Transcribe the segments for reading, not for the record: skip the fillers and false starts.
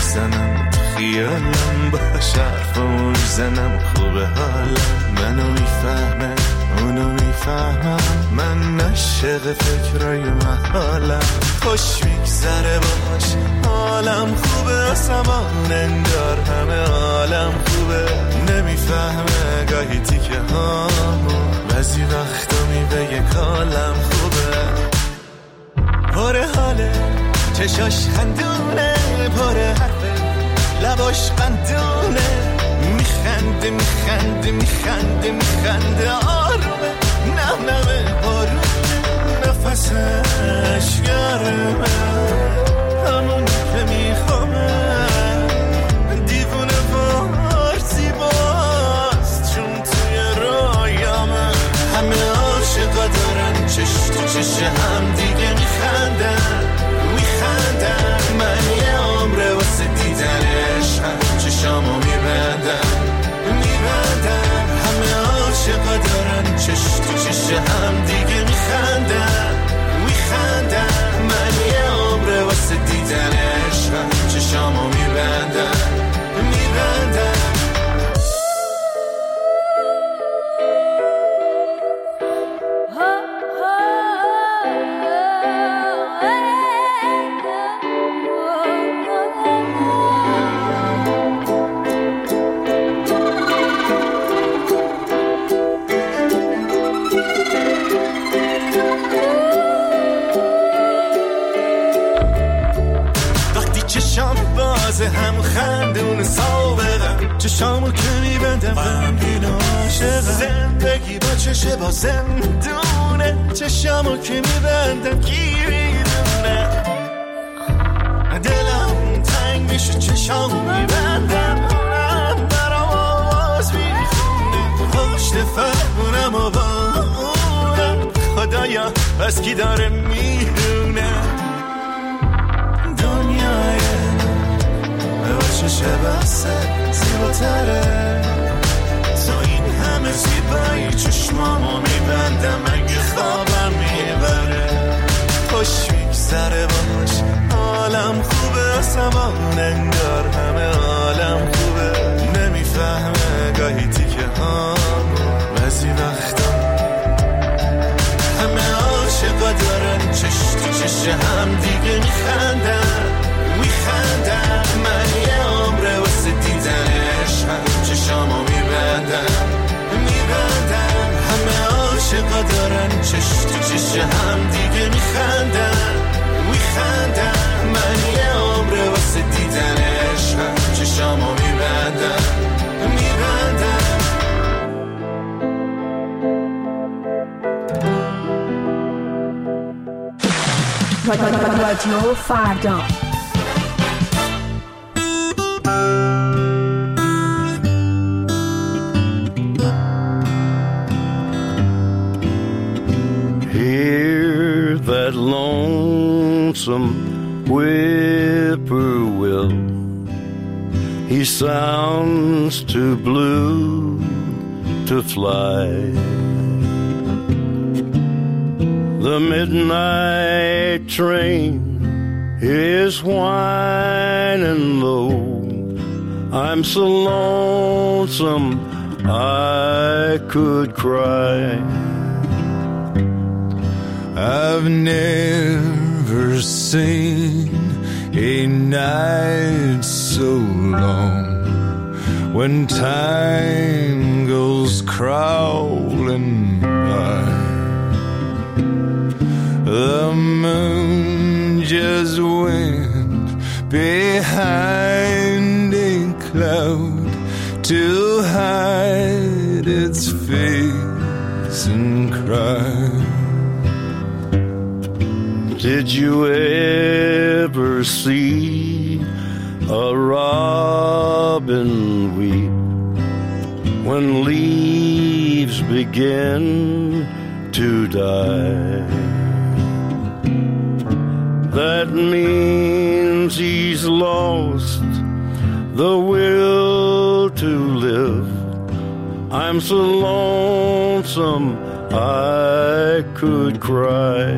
میزنم، تو خیالم باش حرفمو میزنم، خوبه حالم، منو میفهمه اونو میفهمم، من عاشق فکرای محالم، خوش میگذره باش حالم خوبه، آسمان انگار همه عالم خوبه، نمیفهمه گاهی تیکه هامو، بعضی وقتا میبگه کالم خوبه، پره حاله چشاش خندونه، پره حرفه لباش قندونه، میخنده میخنده میخنده میخنده آرومه، نم نمه بارونه، نفسش گرمه همون که میخوامه، دیوونه وارسی باز چون توی رایامه، همه عاشقا دارن چش تو چش هم دیگه میخندن میخندن، من یه عمره واسه دیدنش هم چشامو میبندم میبندم، همه عاشقا دارن چش تو چش هم دیگه میخندن میخندن، من یه عمره واسه دیدنش هم چشامو میبندم میبندم. هم خندون سابقم، چشامو که میبندم غمگین و عاشقم، زندگی با چشه با زندونه، چشامو که میبندم کی میدونه، دلم تنگ میشه چشامو میبندم، اونم برام آواز میخونه، پشت فرمونم و با اونم، خدایا بس کی داره میدونه، دنیای چشه بسه زیباتره، تو این همه زیبایی چشمامو میبندم، اگه خوابم میبره، خوش میگذره باش حالم خوبه، آسمان انگار همه عالم خوبه، نمیفهمه گاهی تیکه هامو، بعضی وقتا همه عاشقا دارن چش تو چش هم دیگه میخندن میخندم، من یه عمره واسه دیدنش هم چشامو میبندم میبندم، همه عاشقا دارن چش تو چش هم دیگه میخندن میخندم، من یه عمره واسه دیدنش هم چشامو میبندم میبندم. رادیو فردا Hear that lonesome whippoorwill, he sounds too blue to fly. The midnight train is whining low, I'm so lonesome I could cry. I've never seen a night so long, when time goes crawling by. The moon just went behind a cloud to hide its face and cry. Did you ever see a robin weep when leaves begin to die? That means he's lost the will to live. I'm so lonesome I could cry.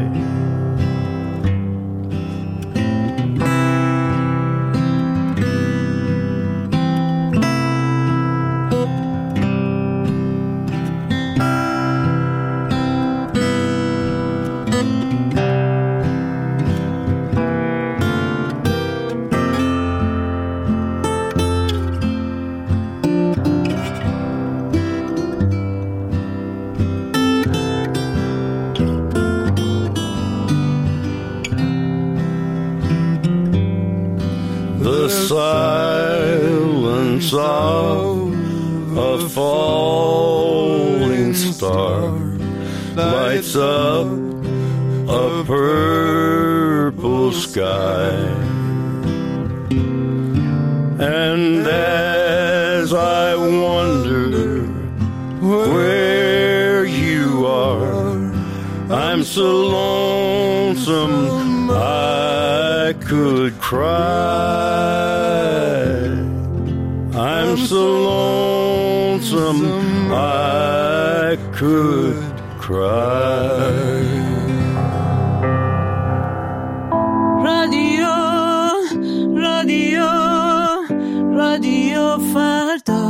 falling star lights up a purple sky. And as I wonder where you are, I'm so lonesome I could cry. I'm so lonesome I could cry. رادیو فردا.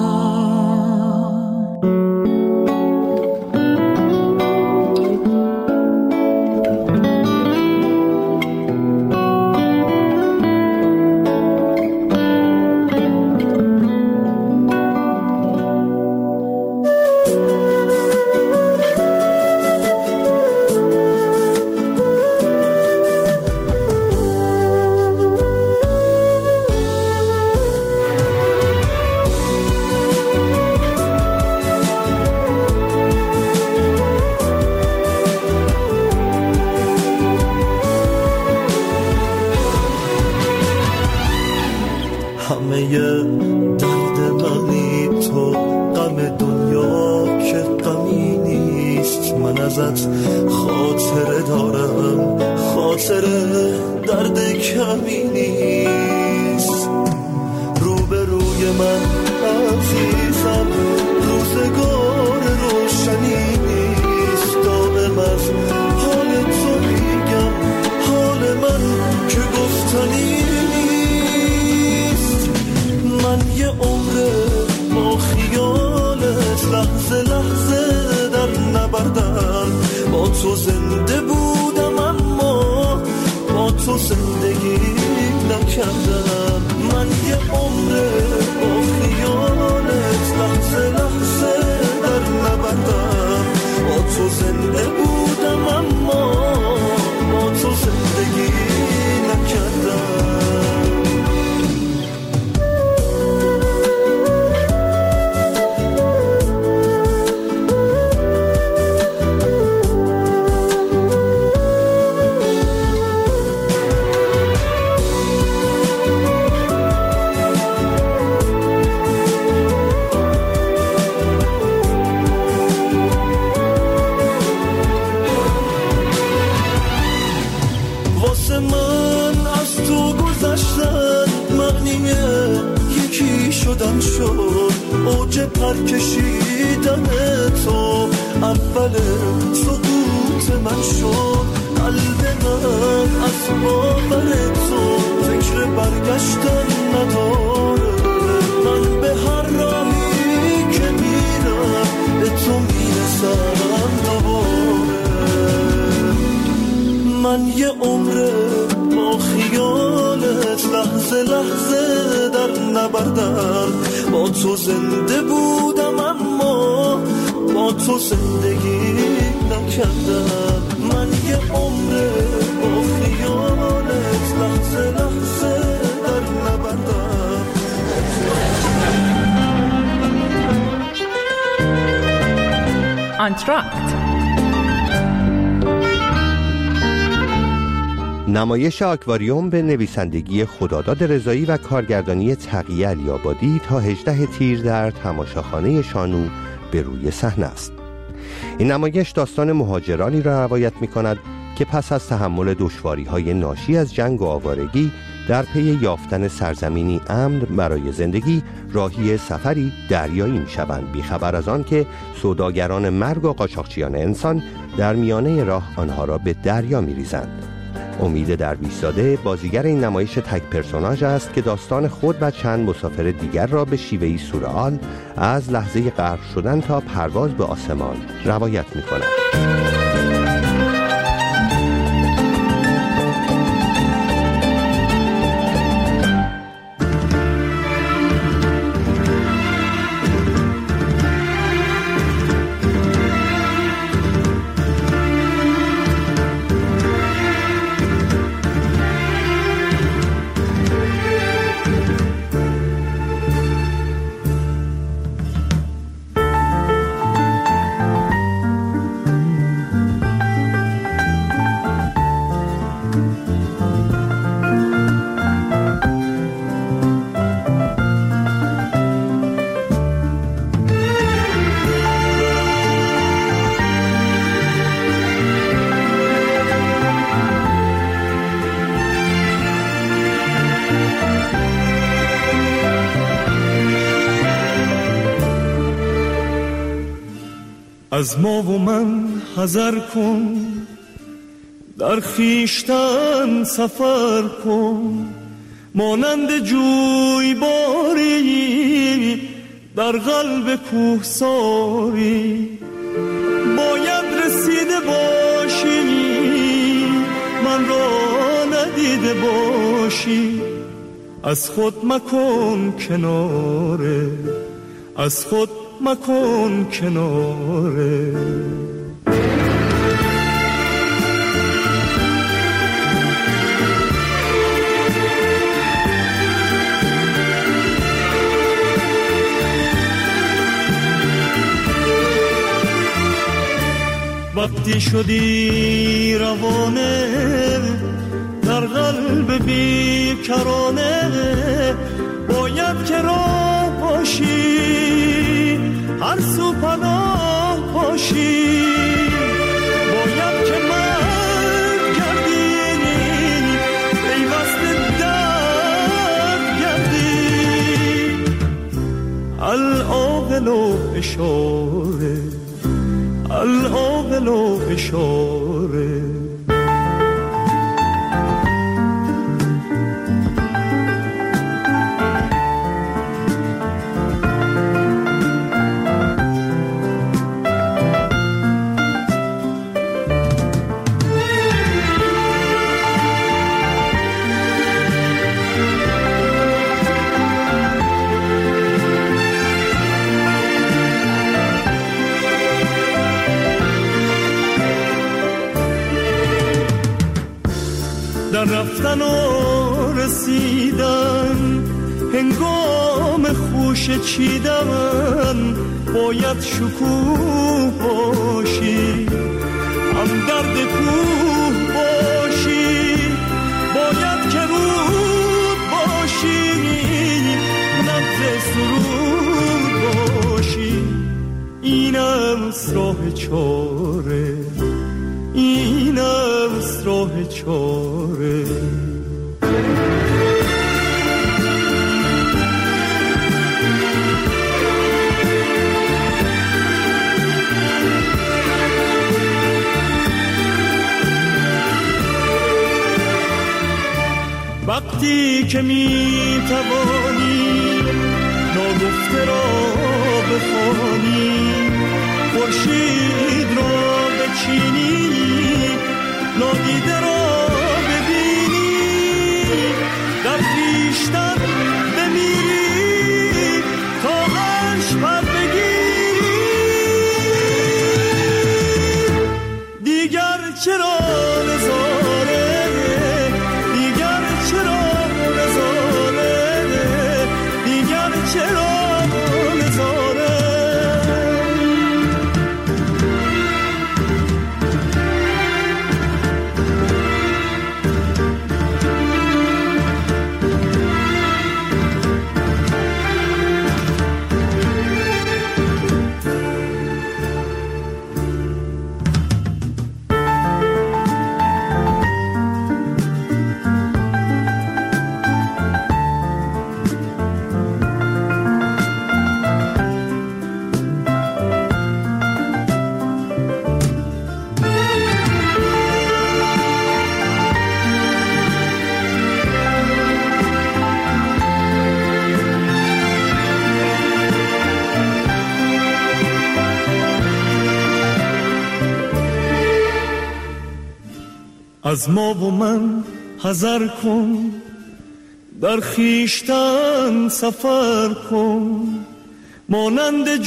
درد منی تو، غم دنیا که غمی نیست. من ازت خاطره دارم، خاطره درد کمی نیست. روبروی من عزیزم روزگار روشنی نیست. دائم از حال تو میگم، حال من که گفتنی نیست. من یه عمر با خیالت لحظه لحظه در نبردم. با تو زنده بودم اما با تو زندگی نکردم. من یه عمر با خیالت لحظه لحظه در نبردم. با تو زنده بودم اما با تو زندگی نکردم. اوج پر کشیدن تو اول سقوط من شد. قلب من از باور تو فکر برگشتن نداره. من به هر راهی که میرم به تو میرسم دوباره. من یه عمر با خیالت لحظه لحظه در نبردم. با تو زنده بودم اما با تو زندگی نکردم. من یه عمر با خیالت لحظه لحظه در نبردم. آنتراکت، نمایش آکواریوم به نویسندگی خداداد رضایی و کارگردانی تقیه علی‌آبادی تا 18 تیر در تماشاخانه شانو به روی صحنه است. این نمایش داستان مهاجرانی را روایت می‌کند که پس از تحمل دشواری‌های ناشی از جنگ و آوارگی در پی یافتن سرزمینی امن برای زندگی راهی سفری دریایی می‌شوند، بیخبر از آن که سوداگران مرگ و قاچاقچیان انسان در میانه راه آنها را به دریا می‌ریزند. امید درویش‌زاده بازیگر این نمایش تک پرسوناژ است که داستان خود و چند مسافر دیگر را به شیوهی سورئال از لحظه غرق شدن تا پرواز به آسمان روایت می‌کند. از ما و من حذر کن، در خویشتن سفر کن، مانند جویباری در قلب کوهساری. باید رسیده باشی من را ندیده باشی، از خود مکن کناره، از خود مکن کناره. وقتی شدی روانه در قلب بیکرانه، باید که راه باشی هر سو پناه باشی. باید که مرد گردی پیوست درد گردی. العاقل و اشاره، العاقل و اشاره. در رفتن و رسیدن هنگام خوش چیدن، باید شکوه باشی هم درد کوه باشی. باید که رود باشی نبض سرود باشی. اینم راه چاره، اینم راه چاره. وقتی که می توانی ناگفته را بخوانی، خورشید را بچینی نادیده را ببینی، در خویشتن بمیری تا عرش پر بگیری. دیگر چرا نظاره، دیگر چرا نظاره، دیگر چرا نظاره. از ما و من حذر کن، در خویشتن سفر کن، مانند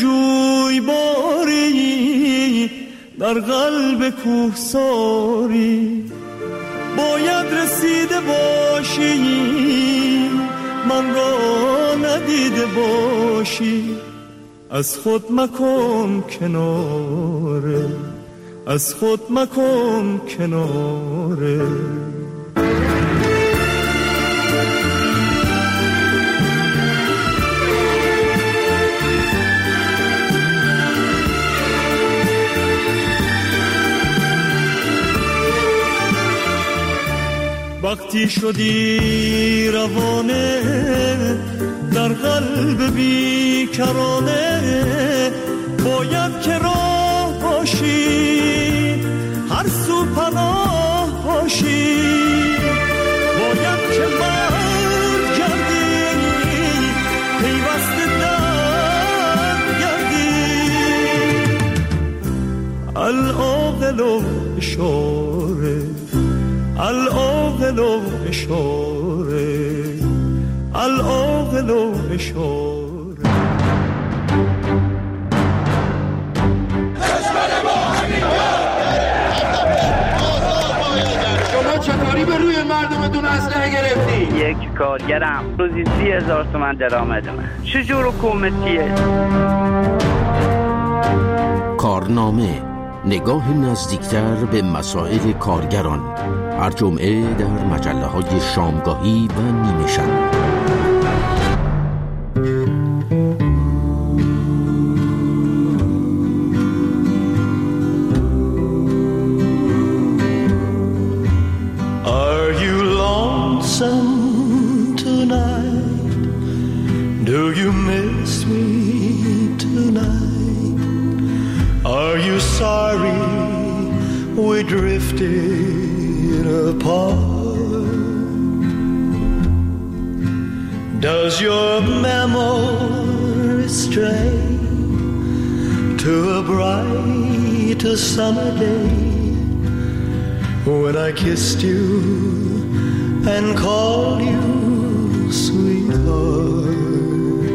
جویباری در قلب کوهساری. باید رسیده باشی من را ندیده باشی، از خود مکن کناره، از خود مکن کناره. وقتی شدی روانه در قلب بیکرانه، باید که راه باشی، هر سو پناه باشی، باید که مرد گردی، پیوسته در گردی. العاقل و اشاره، العاقل و اشاره، العاقل و اشاره. چطوری به روی مردمتون اسلحه گرفتی؟ یک کارگرم روزی 30,000 تومان درآمد من. چجور حکومتیه؟ کارنامه، نگاه نزدیکتر به مسائل کارگران، هر جمعه در مجله‌های شامگاهی و نیمه شب. Tonight, do you miss me tonight? Are you sorry we drifted apart? Does your memory stray to a bright summer day when I kissed you and called you sweetheart?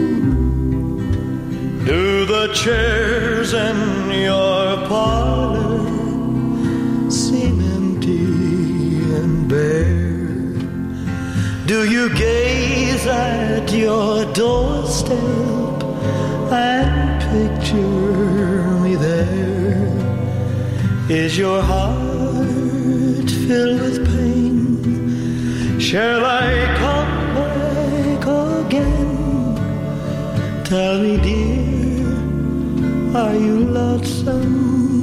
Do the chairs in your parlor seem empty and bare? Do you gaze at your doorstep and picture me there? Is your heart filled with pain? Shall I come back again? Tell me, dear, are you lonesome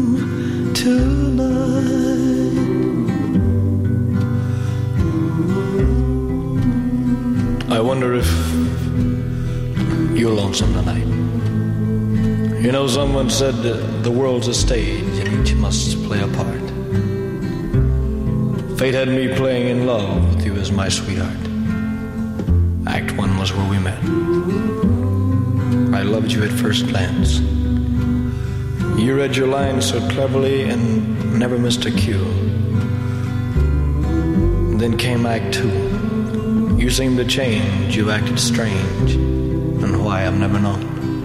tonight? I wonder if you're lonesome tonight. You know, someone said the world's a stage and each must play a part. Fate had me playing in love with you as my sweetheart. Act 1 was where we met. I loved you at first glance. You read your lines so cleverly and never missed a cue. Then came Act 2. You seemed to change, you acted strange, and why I've never known.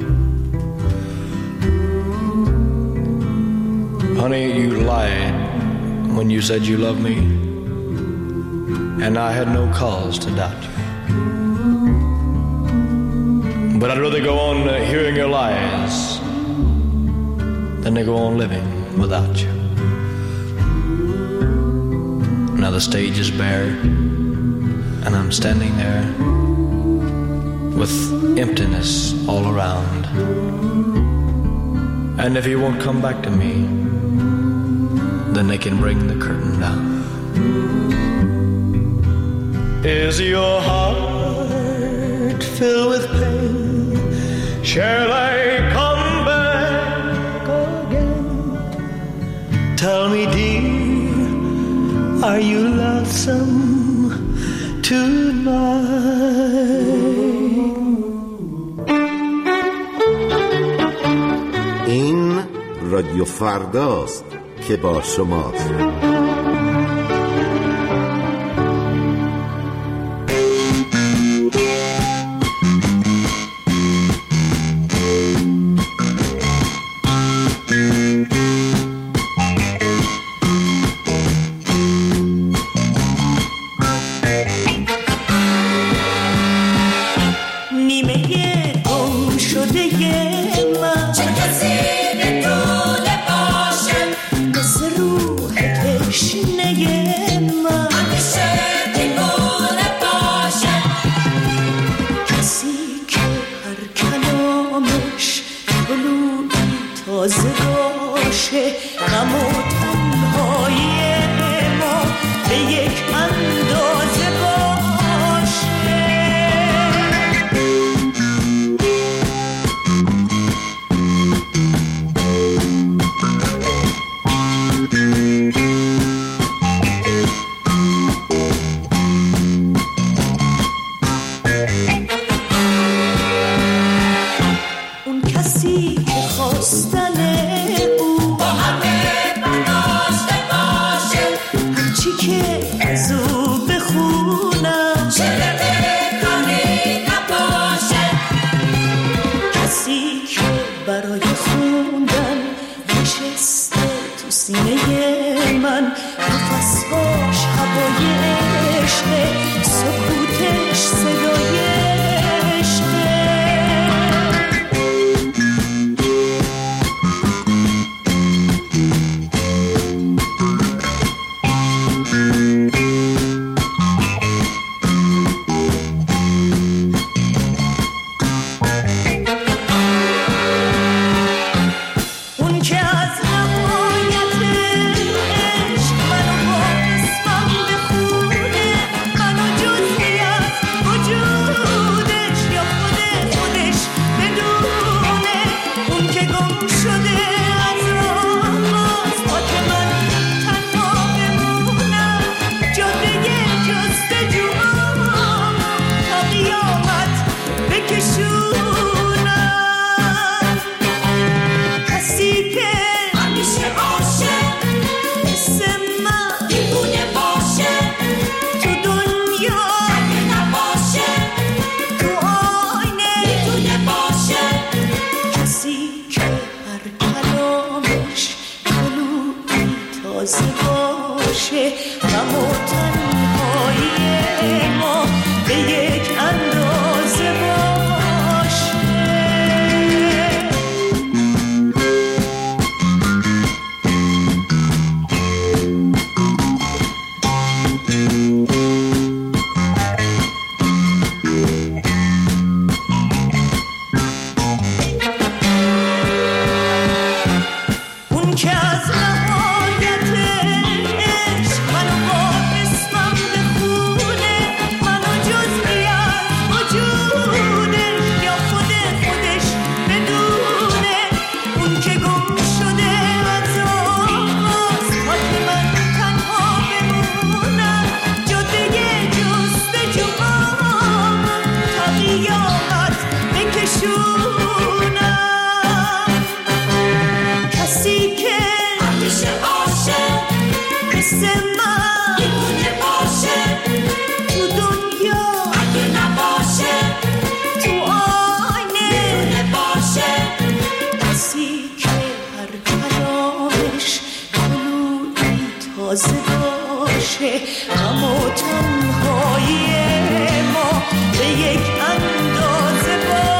Honey, you lied when you said you loved me, and I had no cause to doubt you. But I'd rather go on hearing your lies than to go on living without you. Now the stage is bare, and I'm standing there with emptiness all around. And if you won't come back to me, then they can bring the curtain down. Is your heart filled with pain? Shall I come back again? Tell me, dear, are you lonesome tonight? این رادیو فرداست که با شماست. تازه باشه غم و تنهایی ما به یک اندازه باشه. اون که از نهایت عشق منو با اسمم بخونه، منو جزئی از وجودش یا خودش بدونه. اون که گم شده از آغاز تا که من تنها بمونم، جاده جستجوام تا قیامت بکشونم. کسی که همیشه باشه مثل من میتونه باشه تو دنیا، اگه نباشه تو آینه میتونه باشه. کسی که هر کلامش گلویی تازه باشه غم و تنهایی ما به یک اندازه باشه.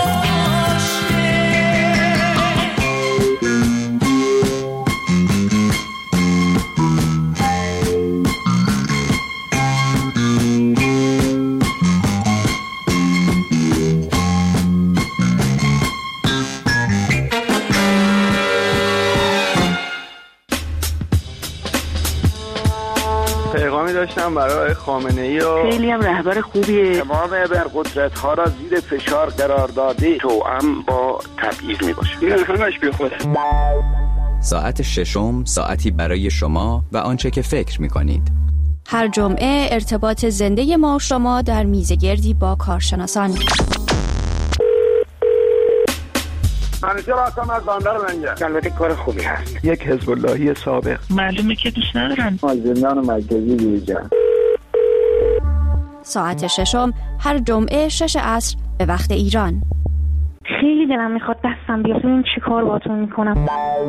پیغامی داشتم برای خامنه‌ای و خیلی هم رهبر خوبیه. تمام ابرقدرت‌ها را زیر فشار قرار داده توأم با تبعیض میباشه. این همش بیخوده. ساعت ششم ساعتی برای شما و آنچه که فکر می‌کنید. هر جمعه ارتباط زنده ما و شما در میزگردی با کارشناسان. منیجر هستم از بندر منجر. البته کار خوبی هست. یک حزب اللهی سابق. معلومه که دوست ندارن. از زندان مرکزی بیرون. ساعت ششم هر جمعه 6 عصر به وقت ایران. خیلی دلم میخواد دستم بیاد ببین چی کار باهاتون میکنم.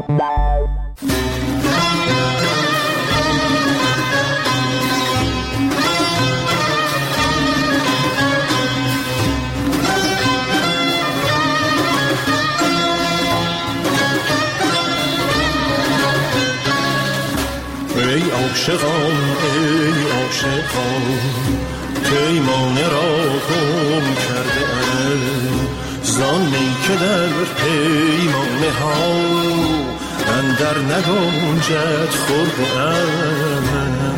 ای عاشقان ای عاشقان پیمانه را گم کرده ام، زانی که در پیمانه ها اندر نگنجد خورده ام.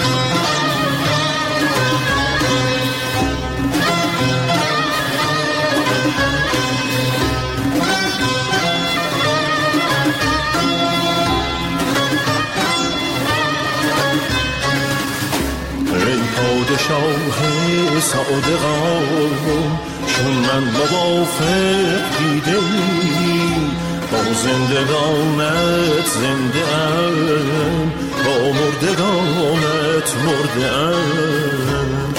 پادشاه صادقان چون من موافق دیدی، با زندگانت زنده ام، با مردگانت مرده ام.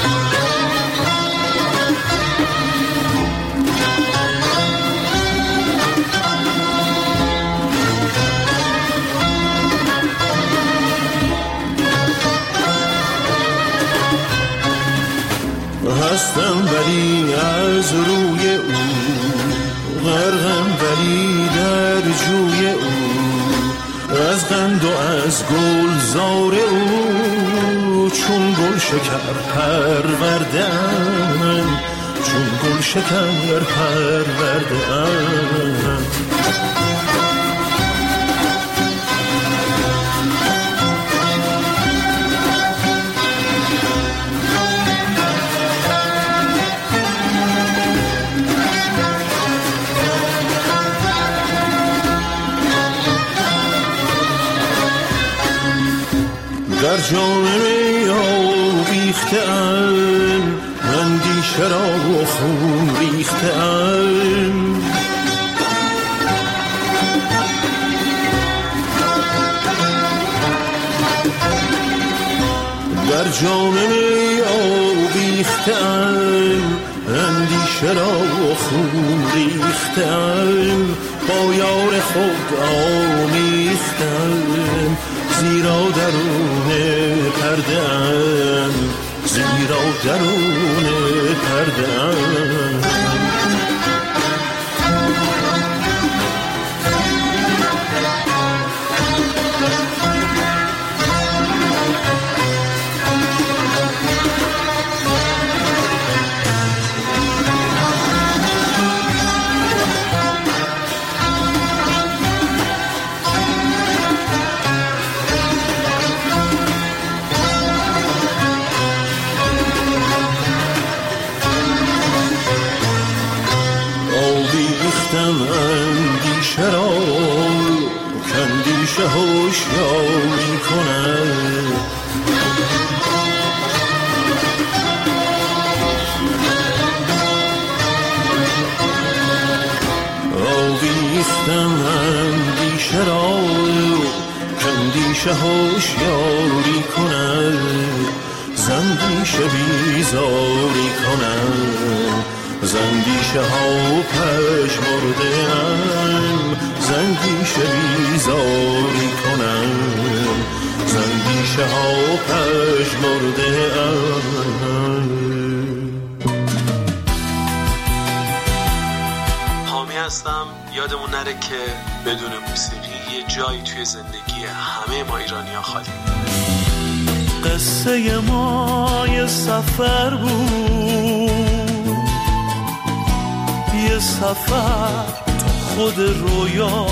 هستم ولی از روی او، غرقم ولی در جوی او، از قند و از گلزار او، چون گل شکر پرورده‌ام، چون گل شکر پرورده‌ام. در جام می آویخته‌ام، اندیشه را و خون ریخته‌ام. در جام می آویخته‌ام، اندیشه را و خون ریخته‌ام. با یار خود آمیخته‌ام، زیرا درون پرده‌ام، زیرا درون پرده‌ام. اندیشه را کاندیشه هوشیاری کند، آویختم اندیشه را کاندیشه هوشیاری کند، زندیشه بیزاری کند، زندیشه ها پژمرده‌ام، زندیشه بیزاری کنم، زندیشه ها پژمرده‌ام. حامی هستم. یادمون نره که بدون موسیقی یه جایی توی زندگی همه ما ایرانی‌ها خالی. قصه ما یه سفر بود، یه سفر تو خود رویا،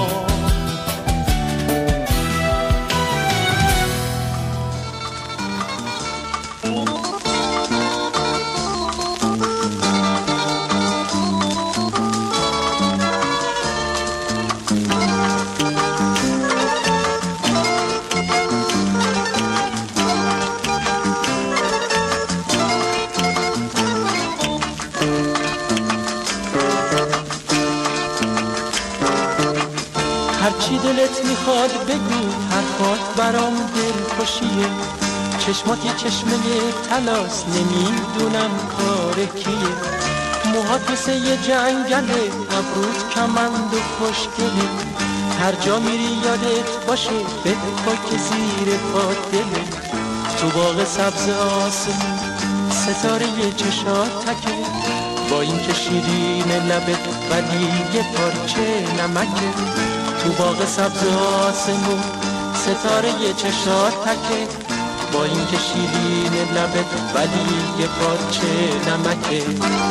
هرچی دلت میخواد بگو، حرفات برام دلخوشیه، چشماتی چشمه طلاست، نمیدونم کار کیه، موهات مثل یه جنگله، ابروت کمند و خوشگله، هر جا میری یادت باشه بپا که زیر پات دله، تو باغ سبز آسمون ستاره چشات تکه، با این که شیرین لبت ولی یه پارچه نمکه، تو باغ سبز آسمون ستاره چشات تکه، با این که شیرین لبت ولی یه پارچه نمکه.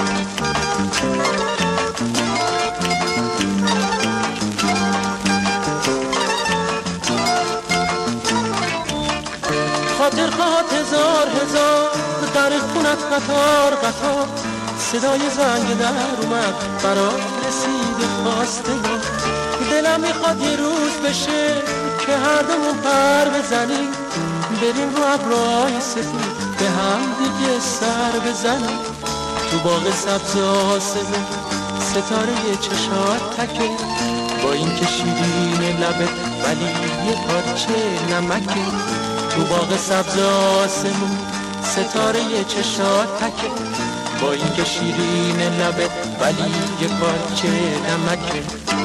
خاطر خواهد هزار هزار در خونت قطار قطار، صدای زنگ در اومد برات رسید خواسته ها، دلم میخواد یه روز بشه که هر دومون پر بزنیم، بریم رو ابرهای سفید به هم دیگه سر بزنیم، تو باغ سبز آسمون ستاره چشات تکه، با این که شیرین لبت ولی یه پارچه نمکه، تو باغ سبز آسمون ستاره چشات تکه، با این که شیرین لبت ولی یه پارچه نمکه.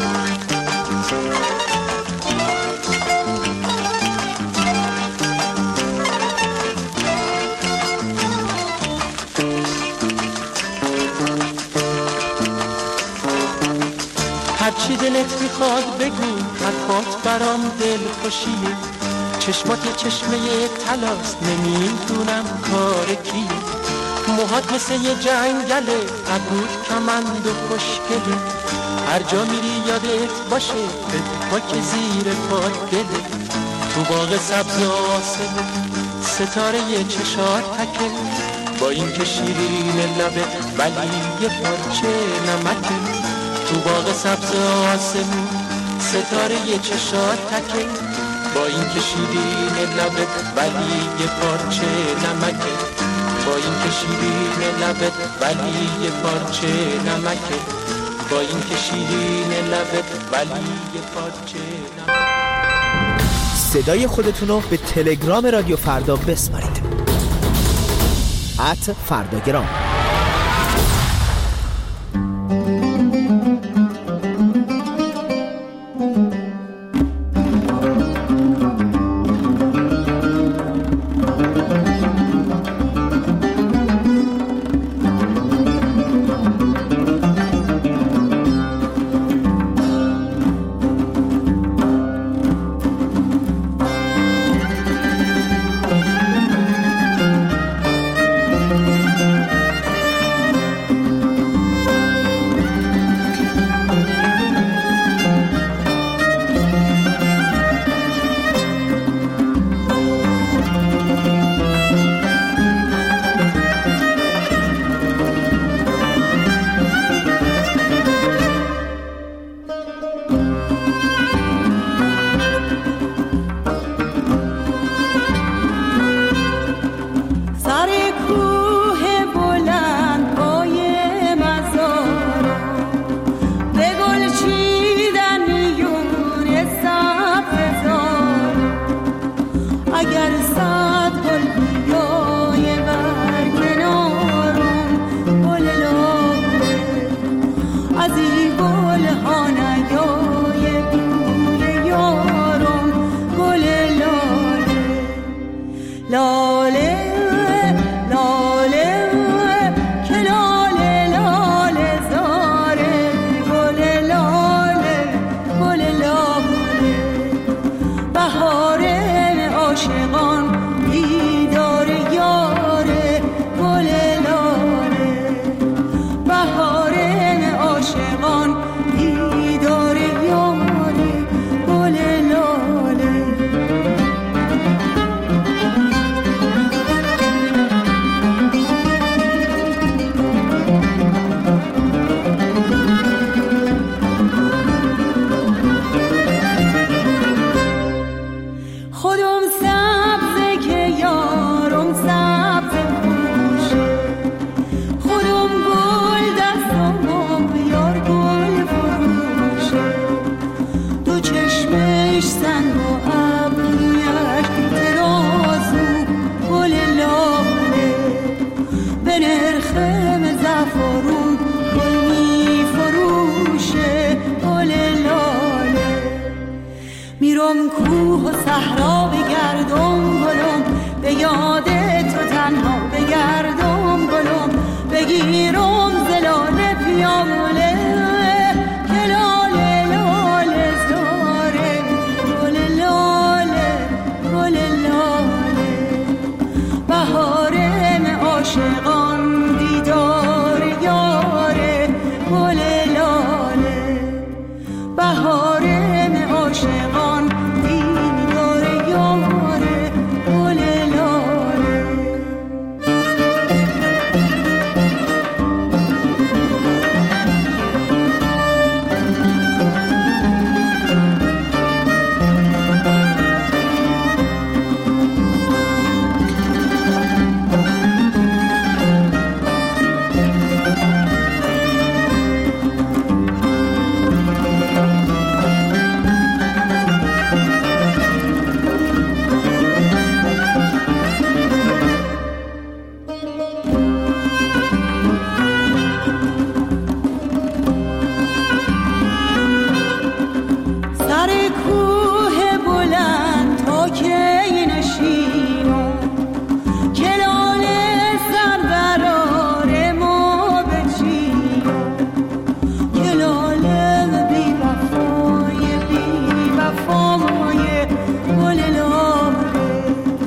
هرچی دلت میخواد بگو، حرفات برام دلخوشیه، چشمات چشمه طلاست، نمیدونم کار کیه، موهات مثل یه جنگله، ابروت کمند و خوشگله، هر جا میری یادت باشه بپا که زیر پات دله، تو باغ سبز آسمون ستاره چشات تکه، با این که شیرین لبت ولی یه پارچه نمکه، تو باغ سبز آسمون ستاره چشات تکه، با این که شیرین لبت ولی یه پارچه نمکه، با این که شیرین لبت ولی یه پارچه نمکه، با این که شیرین لبت ولی یه پارچه نمکه. صدای خودتونو به تلگرام رادیو فردا بسپارید. @فرداگرام. عاشقان دیدار یاره گل لاله بهار عاشقان دیدار یاره گل لاله خودم سبزه که یارم سبز فروشه خودم گل دستم یار گل فروشه دو چشمش سنگ و ابرویش ترازو گل لاله به نرخ زعفرون گل می فروشه گل لاله میرم کوه و صحرا بگردم گلم به یاد تو تنها بگردم گلم بگیرم زلاله پیاله که لاله لاله زاره گل لاله گل لاله بهار عاشقان دیدار یاره گل لاله بهار عاشقان دیدار یاره گل لاله سر کوه بلند تا کی نشینم که لاله سر برار ما بچینم که لاله بی وفای گل لاله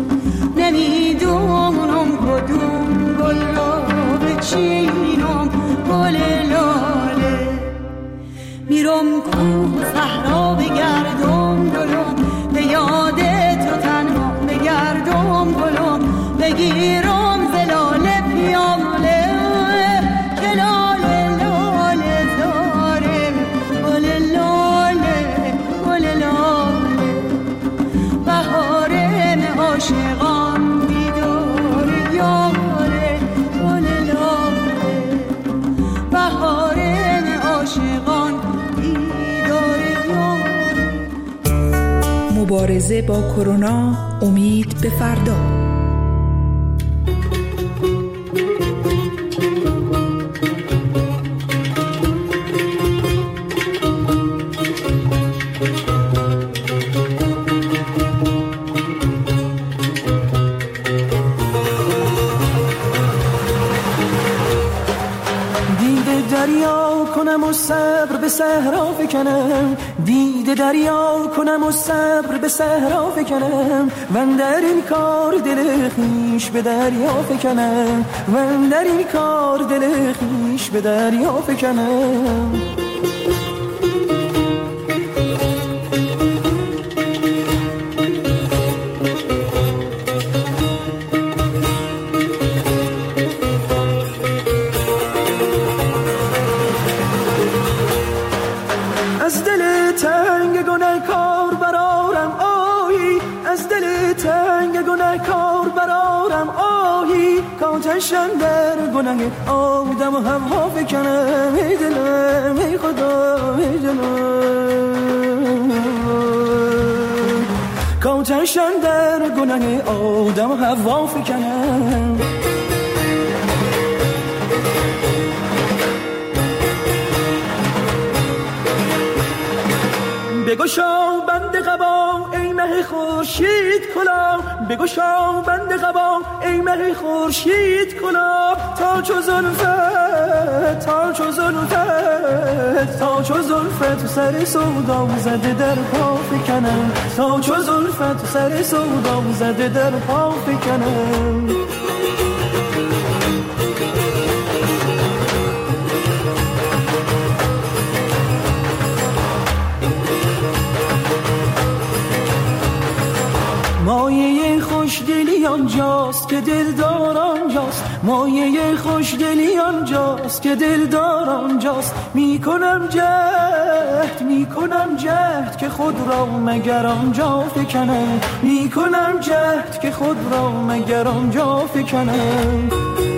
نمیدونم کدوم گل را بچینم گل لاله میرم کوه صحرا بگردم گلم به یاد تو تنها بگردم گلم بگیرم زلاله پیاله که لاله لاله زاره گل لاله گل لاله بهار عاشقان دیدار یاره گل لاله بهار عاشقان دیدار یاره مبارزه با کرونا، امید به فردا. دریا کنم و صبر به صحرا فکنم دیده دریا کنم و صبر به صحرا فکنم من در این کار دل خویش به دریا فکنم من در این کار دل خویش به دریا فکنم آتشم در گناه آدم و هوا فکنم ای دلم ای خدا ای دلم آتشم در گناه آدم و هوا فکنم بگشا بند قبا ای مه مه خورشید کلاه بگشا بند قبا ای مه خورشید کلاه تا چو زلفت تا چو زلفت تا چو زلفت تو سر سودا زده در پا فکنم تا چو زلفت تو سر سودا زده در پا فکنم مایه خوشدلی آنجاست که دلدار آنجاست مایه خوشدلی آنجاست که دلدار آنجاست میکنم جهد که خود را مگر آنجا فکنم میکنم جهد که خود را مگر آنجا فکنم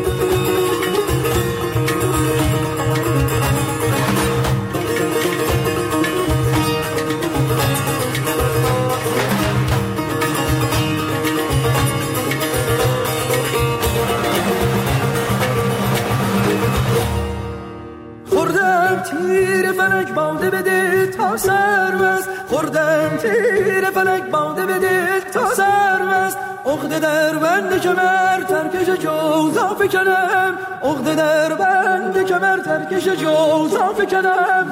تیر فلک باده بده تا سرمست خوردم تیر فلک باده بده تا سرمست عقده در بند کمر ترکش جوزا فکنم عقده در بند کمر ترکش جوزا فکنم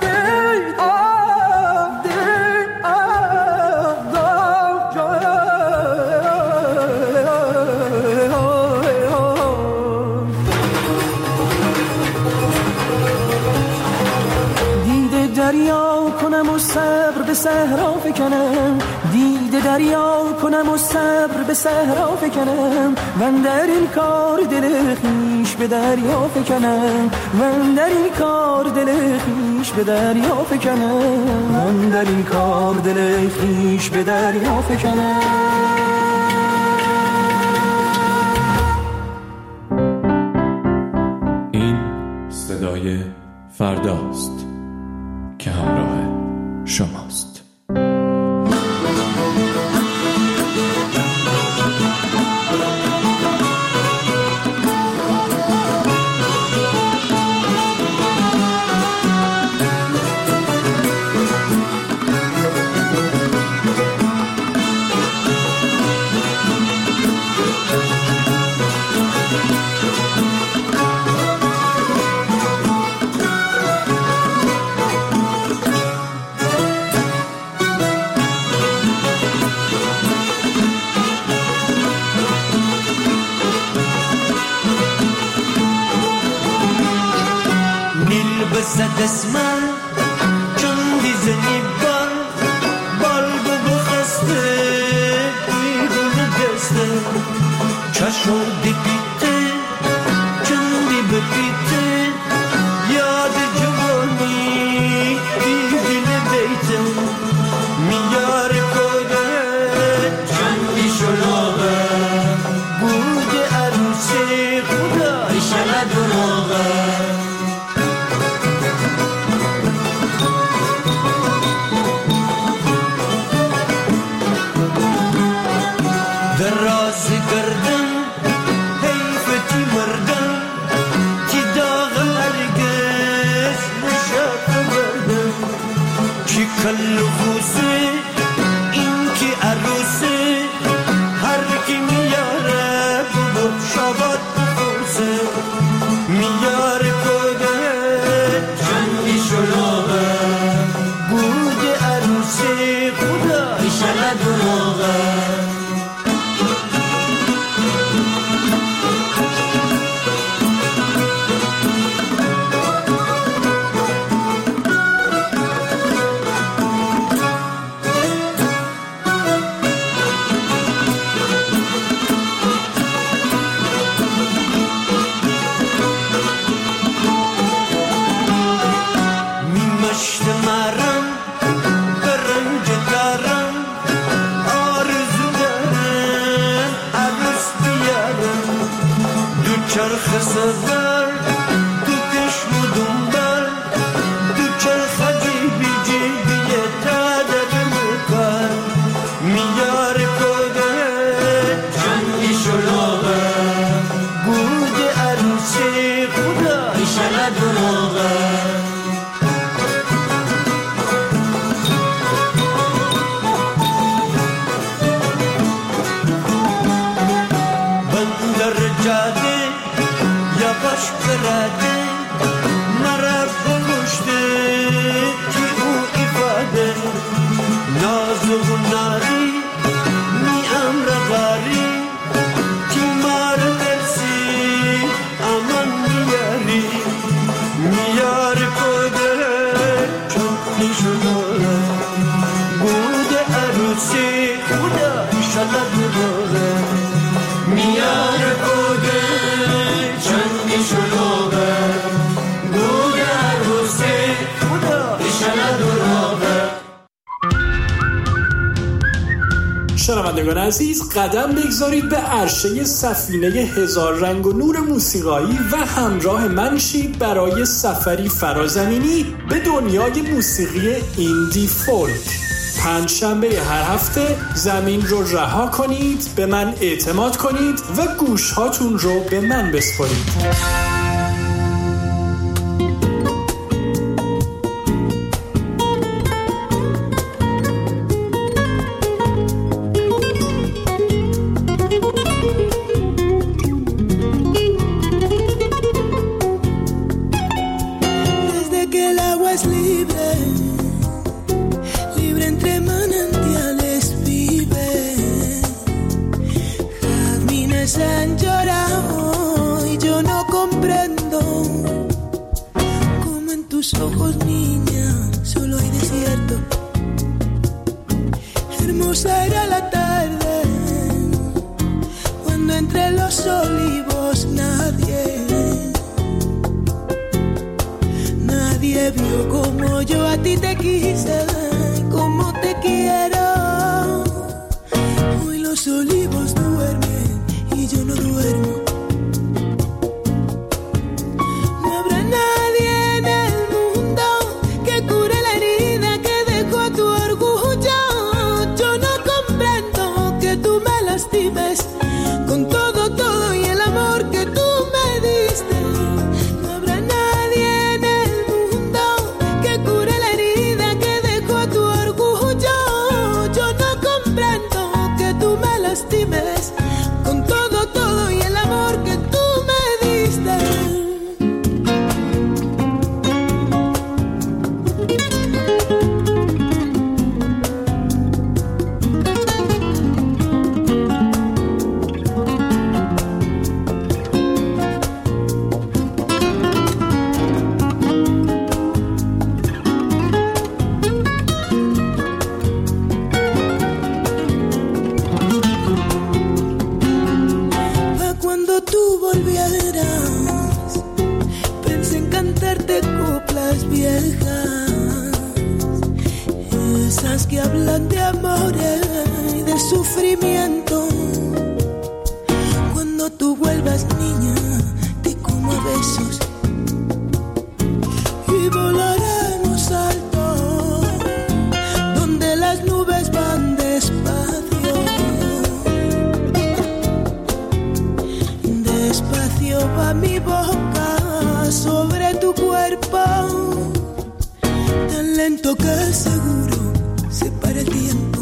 دریا کنم و صبر به صحرا فکنم دیده دریا کنم و صبر به صحرا فکنم من در این کار دل خویش به دریا فکنم من در این کار دل خویش به دریا فکنم من در این کار دل خویش به دریا فکنم این صدای فرداست که همراه شماست. دسمال چون دیزنی بال بخسته بیرون دسته چشم دی پیته چون دی بپیته یاد جوانی دیدن بیته میار کوده چون دی شلوغه بود عروسی خدا ایشالا دروغه کل خوزه این که عروسه هر کی میاره بود شبات بخوزه میاره کده چندی شلوغه بود عروسه خدا ایشالا دروغه چرخ سفر تو کشم و دنبال تو چرخ جیبی جیبی تادر مکار میار کده چندی شلوغه بود عروسی خدا ایشالا دروغه جاده یواش برده مرا بکشته که او ifade نازو ناری می امرغاری که مار ترسی امان میاری میار کده چون شده بوده عروسی خدا انشالله دوباره میار کده چون شده بوده عروسی خدا انشالله دوباره. شنوندگان عزیز، قدم بگذارید به عرشه سفینه هزار رنگ و نور موسیقایی و همراه من شید برای سفری فرازمینی به دنیای موسیقی ایندی فولک. پنجشنبه هر هفته زمین رو رها کنید، به من اعتماد کنید و گوشهاتون رو به من بسپارید. Han llorado y yo no comprendo cómo en tus ojos, niña, solo hay desierto. Hermosa era la tarde cuando entre los olivos nadie vio como yo a ti te quise, como te quiero. Hoy los olivos duermen y yo no duermo. No habrá nadie en el mundo que cure la herida que dejó tu orgullo. Yo no comprendo que tú me lastimes con todo y el amor que tú me diste. No habrá nadie en el mundo que cure la herida que dejó tu orgullo. Yo no comprendo que tú me lastimes con todo y el amor que tú me diste. Cuando tú volvieras, pensé en cantarte coplas viejas, esas que hablan de amores y de sufrimiento. Cuando tú vuelvas, niña, te como a besos y volaremos alto, donde las nubes van despacio. Despacio va mi boca sobre tu cuerpo, tan lento que seguro se para el tiempo.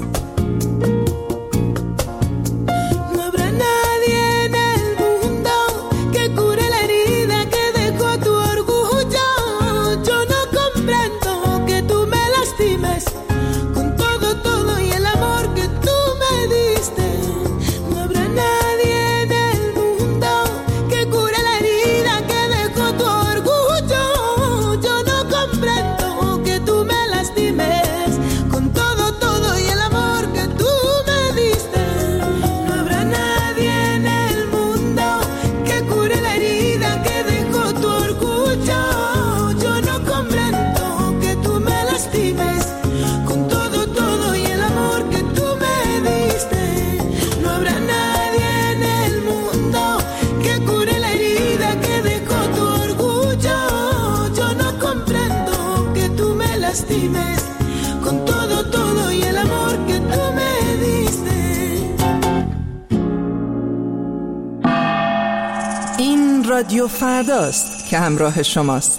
No habrá nadie en el mundo que cure la herida que dejó tu orgullo. Yo no comprendo que tú me lastimes con todo y el amor que tú me diste. No habrá nadie en el mundo que cure la herida que dejó tu orgullo. Yo no comprendo que tú me lastimes con todo y el amor que tú me diste. No habrá nadie en el mundo que cure la herida que dejó tu orgullo. Yo no comprendo que tú me lastimes con todo y el amor que tú me diste. No habrá nadie en el mundo que cure la herida que dejó tu orgullo. Yo no comprendo que tú me lastimes con todo y el amor que tú me diste. این رادیو فرداست که همراه شماست.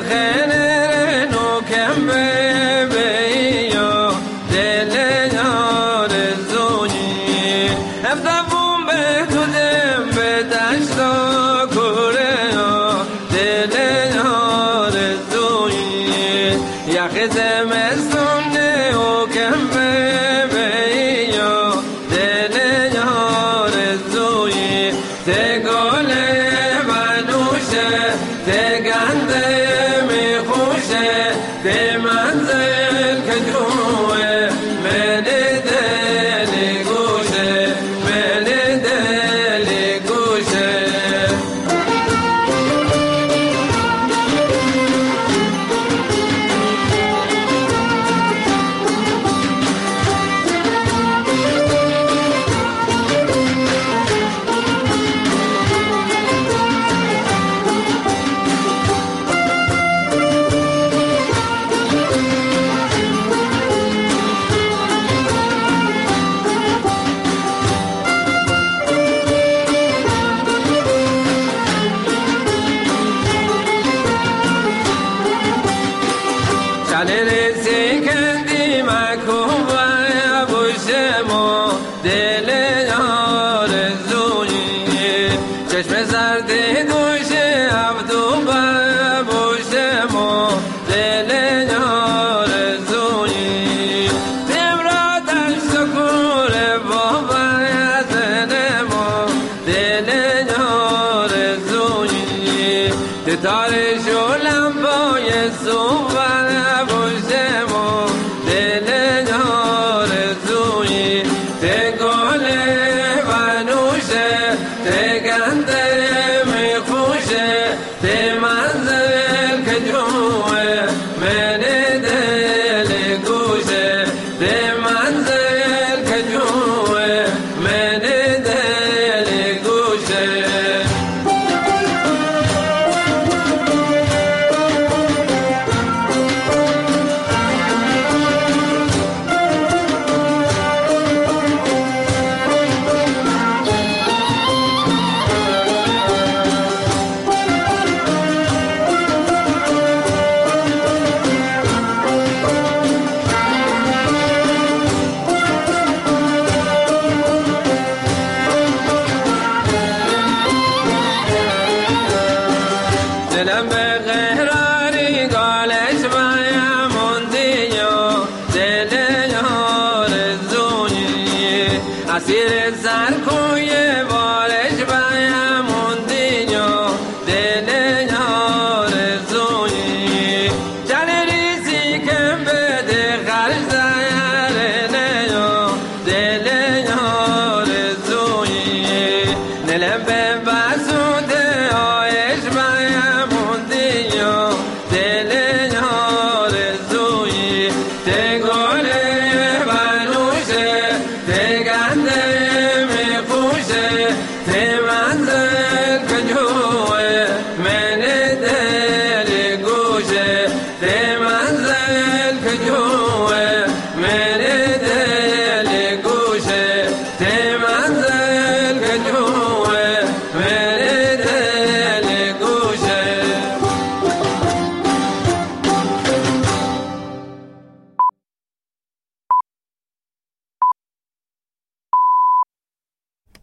خیلی نوکم ببیا دل آرزویی افتابون به تو دم به دشتا کوره دل آرزویی یخ زمستون نوکم ببیا دل آرزویی ته گل منوشه ته گنده میخوشه ته منزل که جوه من دلی گوشه من دلی گوشه چشم زرد گوشه عبدو ببوشه ما دل آرزویی تمرا در شکور بابا زن ما دل آرزویی تتار شلم بای صبح